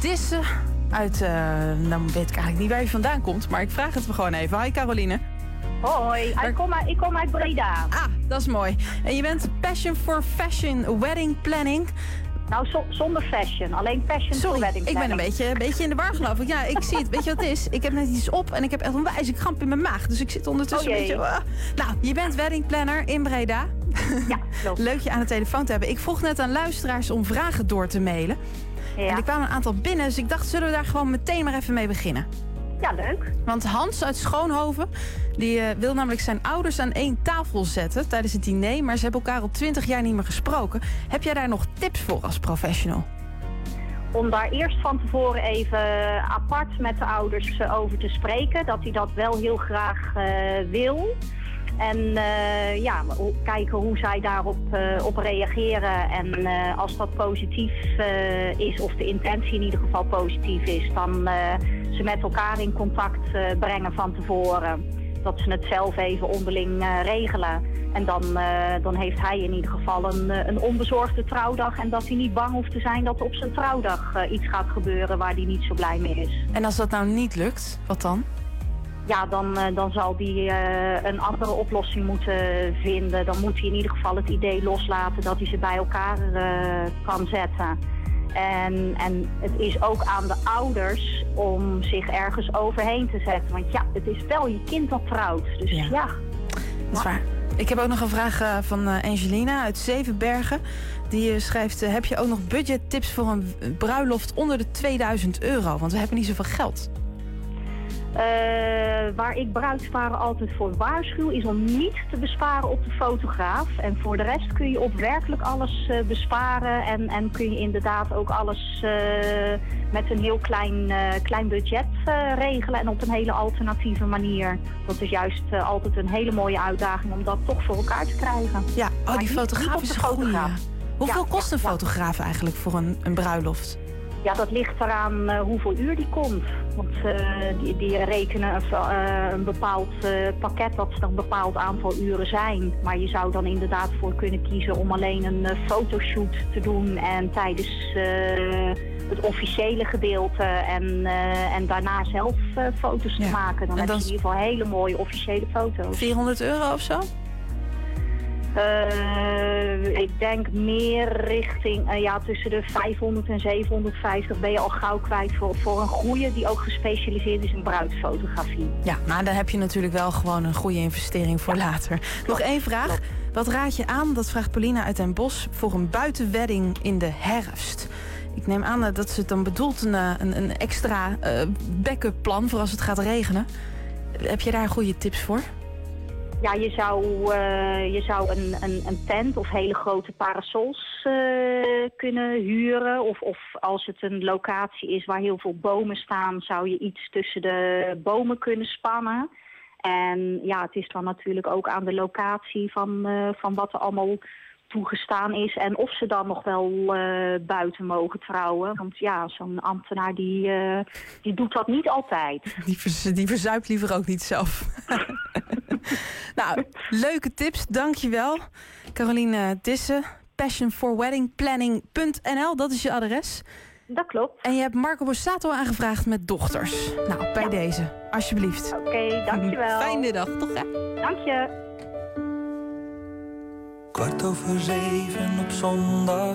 Dissen uit, nou weet ik eigenlijk niet waar je vandaan komt, maar ik vraag het me gewoon even. Hi Caroline. Hoi, ik kom uit Breda. Ah, dat is mooi. En je bent Passion for Fashion Wedding Planning. Nou, zonder fashion. Alleen passion voor wedding planning. Ik ben een beetje in de war geloof ik. Ja, ik zie het. Weet je wat het is? Ik heb net iets op en ik heb echt een wijze kramp in mijn maag. Dus ik zit ondertussen een beetje... Nou, je bent wedding planner in Breda. Ja, klopt. Leuk je aan de telefoon te hebben. Ik vroeg net aan luisteraars om vragen door te mailen. Ja. En er kwamen een aantal binnen, dus ik dacht, zullen we daar gewoon meteen maar even mee beginnen? Ja, leuk. Want Hans uit Schoonhoven, die wil namelijk zijn ouders aan één tafel zetten tijdens het diner, maar ze hebben elkaar al 20 jaar niet meer gesproken. Heb jij daar nog tips voor als professional? Om daar eerst van tevoren even apart met de ouders over te spreken, dat hij dat wel heel graag wil. En kijken hoe zij daarop op reageren. En als dat positief is, of de intentie in ieder geval positief is, dan ze met elkaar in contact brengen van tevoren. Dat ze het zelf even onderling regelen. En dan heeft hij in ieder geval een onbezorgde trouwdag. En dat hij niet bang hoeft te zijn dat er op zijn trouwdag iets gaat gebeuren waar hij niet zo blij mee is. En als dat nou niet lukt, wat dan? Ja, dan zal hij een andere oplossing moeten vinden. Dan moet hij in ieder geval het idee loslaten dat hij ze bij elkaar kan zetten. En het is ook aan de ouders om zich ergens overheen te zetten. Want ja, het is wel je kind dat trouwt. Dus ja. Dat is waar. Ik heb ook nog een vraag van Angelina uit Zevenbergen. Die schrijft, heb je ook nog budgettips voor een bruiloft onder de €2000? Want we hebben niet zoveel geld. Waar ik bruidsparen altijd voor waarschuw is om niet te besparen op de fotograaf. En voor de rest kun je op werkelijk alles besparen. En kun je inderdaad ook alles met een heel klein budget regelen. En op een hele alternatieve manier. Dat is juist altijd een hele mooie uitdaging om dat toch voor elkaar te krijgen. Ja, die fotograaf is goed. Hoeveel kost een fotograaf eigenlijk voor een bruiloft? Ja, dat ligt eraan hoeveel uur die komt. Want die rekenen een bepaald pakket dat er een bepaald aantal uren zijn. Maar je zou dan inderdaad voor kunnen kiezen om alleen een fotoshoot te doen. En tijdens het officiële gedeelte en daarna zelf foto's te maken. Dan heb je in ieder geval hele mooie officiële foto's. €400 of zo? Ik denk meer richting, tussen de 500 en 750 ben je al gauw kwijt voor een goeie die ook gespecialiseerd is in bruidsfotografie. Ja, maar dan heb je natuurlijk wel gewoon een goede investering voor later. Nog één vraag. Klopt. Wat raad je aan, dat vraagt Paulina uit Den Bosch, voor een buitenwedding in de herfst? Ik neem aan dat ze het dan bedoelt een extra backup plan voor als het gaat regenen. Heb je daar goede tips voor? Ja, je zou een tent of hele grote parasols kunnen huren. Of als het een locatie is waar heel veel bomen staan, zou je iets tussen de bomen kunnen spannen. En ja, het is dan natuurlijk ook aan de locatie van wat er allemaal toegestaan is. En of ze dan nog wel buiten mogen trouwen. Want ja, zo'n ambtenaar die doet dat niet altijd. Die verzuipt liever ook niet zelf. Nou, leuke tips, dankjewel. Caroline Dissen, passionforweddingplanning.nl, dat is je adres. Dat klopt. En je hebt Marco Borsato aangevraagd met dochters. Nou, bij deze, alsjeblieft. Oké, dankjewel. Fijne dag, toch hè? Dank je. 7:15 op zondag.